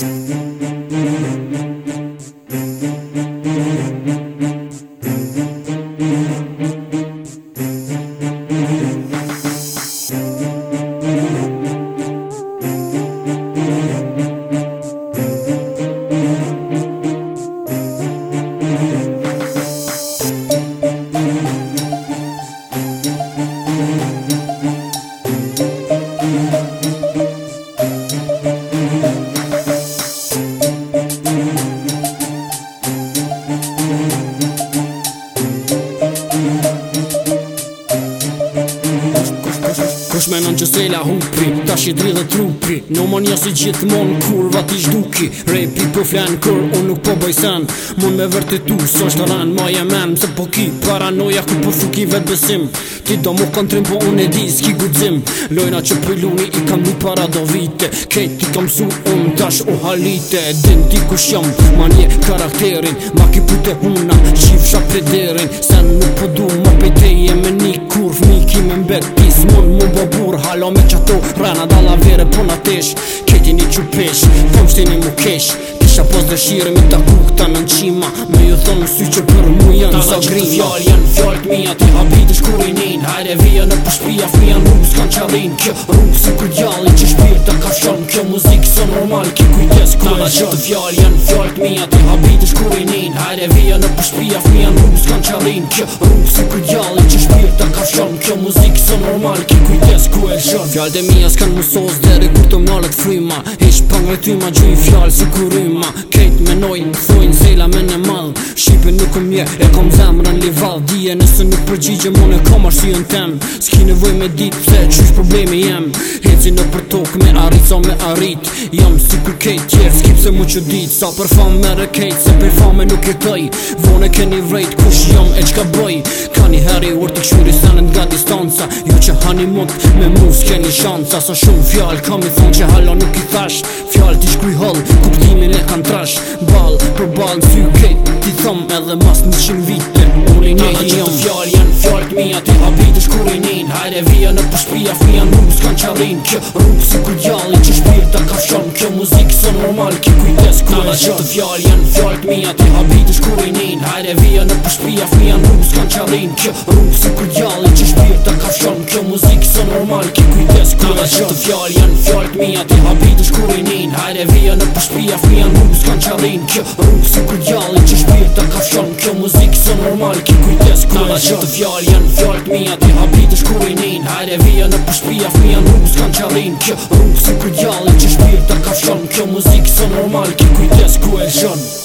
Kush menon që s'ela hupri, tash i dridhe trupi. No mon jo si gjithmon kurva ti zhduki. Rapi po flan kur unë nuk po boj sen. Mun me vërtetu, s'osht rran ma jemen. Se po ki paranoja ku po thuki vet besim. Ti do mu kontrim po unë e di s'ki gudzim. Lojna që pëlluni i kam një para do vite. Kejt ti kam su unë tash u halite. Din ti kush jam, ma nje karakterin. Ma ki pute huna, qif shak plederin. Sen nuk po du ma pejteje me një kurv. Mi ki me mbet pis, mun mu bo bur. Halo me qato, rana dalla vere po na tesh. Keti një qupesh, kom shtini mu kesh. Kisha pos dëshire me ta kukta në nqima. Me ju thonë sy që për mu janë za grima. Fjall janë fjall't mija ti habiti shkurinin. Hajde vija në përshpia fmija në rrugë s'kan qalin. Kjo rrugë si kur djallin që shpirta ka shon. Kjo muzikë së normal ki kujtes ku e gjën. Fjall janë fjall't mija ti habiti shkurinin. Hajde vija në përshpia fmija në rrugë s'kan qalin. Kjo rrugë si kur djallin që shpirta ka shon. Kjo muzikë së normal ki kujtes ku e gjën. Fjall't e mija s'kan mësos deri kur të mnallet fryma. Hish pangretyma gjuj fjallë si kuryma. Kejt menojnë, thojnë zela me në madh. Shqipe nuk mje, e kom zemrën livall. Dije nëse nuk përgjigje mon e kom arsyën tem. S'ki nevoj me dit pse qysh problemi jem. Heci në për tokë me arrit sa me arrit. Jam si kur kejt tjerë, s'ki pse mu që dit. Sa për fam me rekejt, se për fame nuk jetoj. Vone keni vrejt kush jam e qka bëj. Ka një heri ur t'i kshuri senet nga distanca. Ju që hani mund me mu s'keni shanca. Sa shumë fjall kam i thonë që hala nuk i thash. Fjall t'i shkruj hall, kuptimin e kan trash. Ball për ball në sy kejt ti thom edhe mas 100 vite. Unë i njëti jam. Fjall janë fjall't mija ti habiti shkurinin. Hajde vija në përshpia fmija në rrugë s'kan qalin. Kjo rrugë si kur djallin që shpirta ka shon. Kjo muzikë së normal ki kujtes ku e gjën. Fjall janë fjall't mija ti habiti shkurinin. Hajde vija në përshpia fmija në rrugë s'kan qalin. Kjo rrugë si kur djallin që shpirta ka shon. Kjo muzikë së normal ki kujtes ku e gjën. Fjall janë fjall't mija ti habiti shkurinin. Hajde vija në përshpia fmija në rrugë s'kan qalin. Kjo rrugë si kur djallin që shpirta ka shon. Kjo muzikë së normal ki kujtes ku e gjën. Fjall janë fjall't mija ti habiti shkurinin. Hajde vija në përshpia fmija në rrugë s'kan qalin. Kjo rrugë si kur djallin që shpirta ka shon. Kjo muzikë së normal ki kujtes ku e gjën.